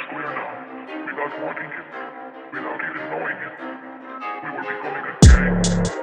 clear now. Without wanting it, without even knowing it, we were becoming a gang.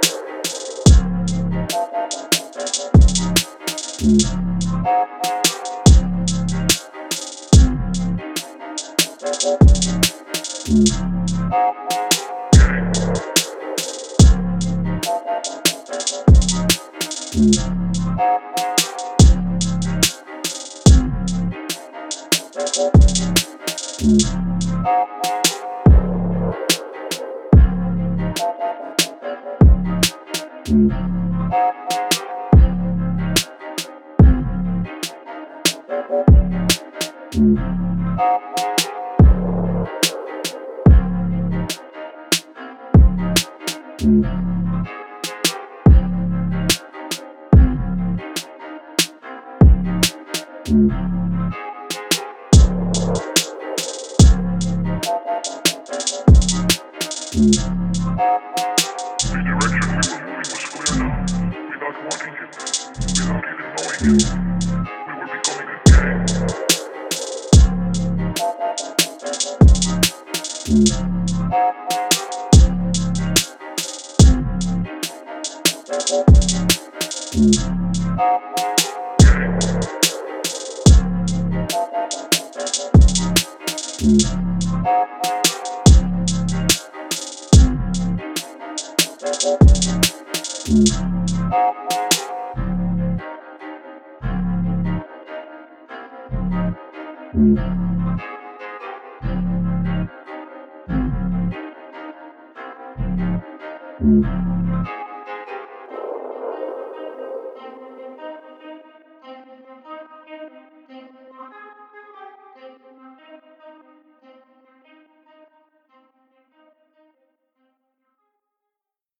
The direction we were moving was clear now. Without wanting it, without even knowing it, we were becoming a gang. Thank